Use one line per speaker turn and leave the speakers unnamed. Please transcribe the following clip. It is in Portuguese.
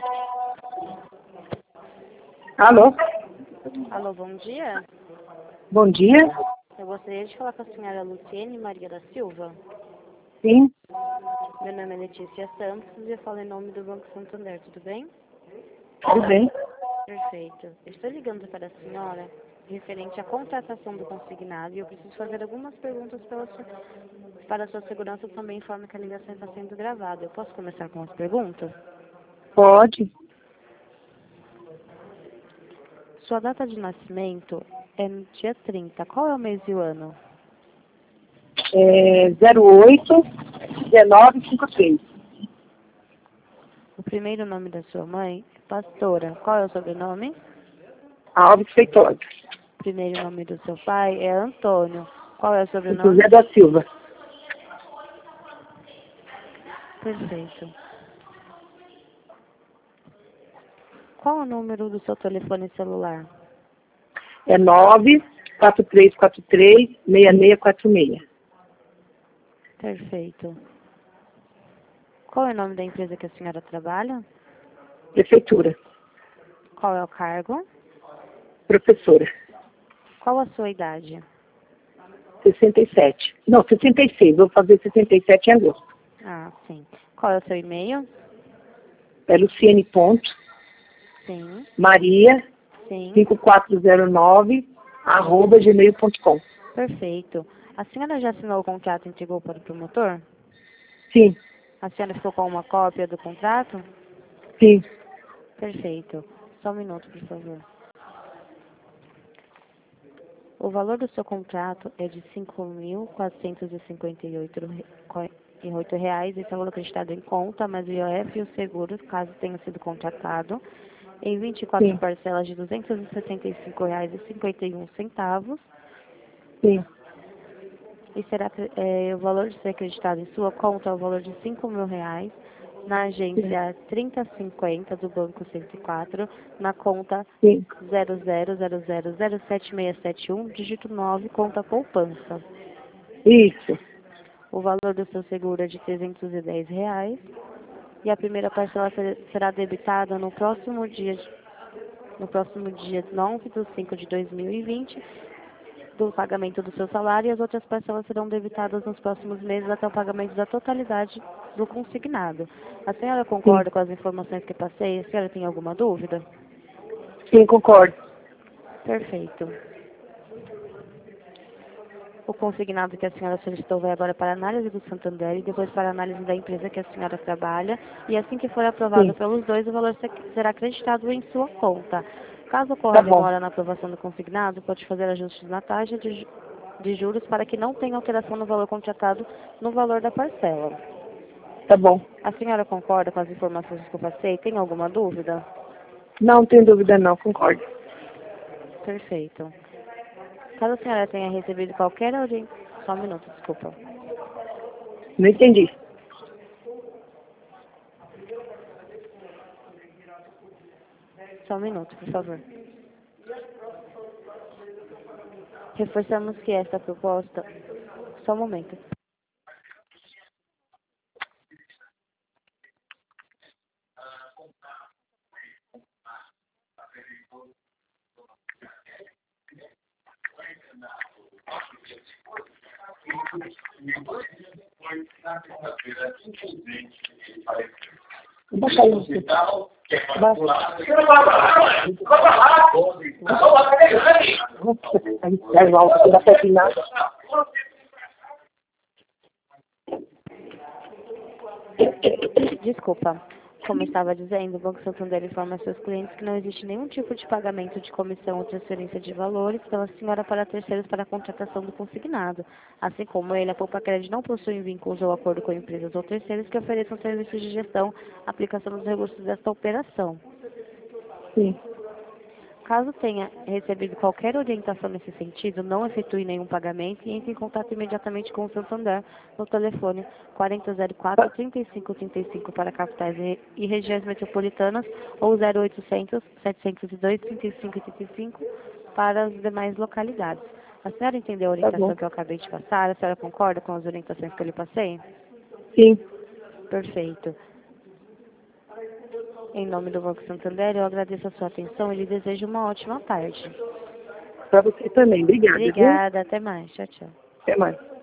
Alô?
Alô, bom dia.
Bom dia.
Eu gostaria de falar com a senhora Luciene Maria da Silva.
Sim,
Meu nome é Letícia Santos e eu falo em nome do Banco Santander, tudo bem?
tudo bem.
Perfeito. Eu estou ligando para a senhora referente à contratação do consignado e eu preciso fazer algumas perguntas para a sua segurança. Eu também informo que a ligação está sendo gravada. Eu posso começar com as perguntas?
Pode.
Sua data de nascimento é no dia 30. Qual é o mês e o ano?
08-1953.
O primeiro nome da sua mãe é Pastora. Qual é o sobrenome?
Alves Feitosa.
O primeiro nome do seu pai é Antônio. Qual é o sobrenome?
José da Silva.
Perfeito. Qual é o número do seu telefone celular?
É 9-4343-6646.
Perfeito. Qual é o nome da empresa que a senhora trabalha?
Prefeitura.
Qual é o cargo?
Professora.
Qual a sua idade?
67. Não, 66. Vou fazer 67 em agosto.
Ah, sim. Qual é o seu e-mail?
É Luciene ponto
Sim.
Maria
Sim.
5409 @gmail.com.
Perfeito. A senhora já assinou o contrato e entregou para o promotor?
Sim,
A senhora ficou com uma cópia do contrato?
sim,
Perfeito. Só um minuto, por favor. O valor do seu contrato é de R$ 5.458,08. Esse é o valor acreditado em conta, mas o IOF e o seguro, caso tenha sido contratado, em 24
sim,
parcelas de R$ 265,51.
sim.
E será o valor de ser acreditado em sua conta é o valor de R$ 5.000 na
Sim,
agência 3050 do Banco 104, na conta
sim.
0000076671, dígito 9, conta poupança.
Isso.
O valor do seu seguro é de R$ 310 e a primeira parcela será debitada no próximo dia 9/5/2020 do pagamento do seu salário, e as outras parcelas serão debitadas nos próximos meses até o pagamento da totalidade do consignado. A senhora
Sim,
concorda com as informações que passei? A senhora tem alguma dúvida?
sim, concordo.
Perfeito. O consignado que a senhora solicitou vai agora para a análise do Santander e depois para a análise da empresa que a senhora trabalha. E assim que for aprovado
Sim,
pelos dois, o valor será acreditado em sua conta. Caso ocorra
tá bom.
demora na aprovação do consignado, pode fazer ajustes na taxa de juros para que não tenha alteração no valor contratado no valor da parcela.
Tá bom.
A senhora concorda com as informações que eu passei? Tem alguma dúvida?
Não tem dúvida não, concordo.
Perfeito. Caso a senhora tenha recebido qualquer orientação... Só um minuto, desculpa.
Não entendi.
Só um minuto, por favor. Reforçamos que esta proposta... Só um momento.
Baixa aí você. Baixa. Aí, volta, dá pra afinar.
Desculpa. Como eu estava dizendo, o Banco Santander informa a seus clientes que não existe nenhum tipo de pagamento de comissão ou transferência de valores pela senhora para terceiros para a contratação do consignado. Assim como ele, a Poupa-Crédito não possui vínculos ou acordo com empresas ou terceiros que ofereçam serviços de gestão, aplicação dos recursos desta operação.
Sim,
Caso tenha recebido qualquer orientação nesse sentido, não efetue nenhum pagamento e entre em contato imediatamente com o Santander no telefone 4004-3535 para capitais e regiões metropolitanas ou 0800-702-3535 para as demais localidades. A senhora entendeu a
tá bom.
orientação que eu acabei de passar? A senhora concorda com as orientações que eu lhe passei?
Sim,
Perfeito. Em nome do Banco Santander, eu agradeço a sua atenção e lhe desejo uma ótima tarde.
Para você também. Obrigada, viu?
Obrigada, até mais. Tchau, tchau.
Até mais.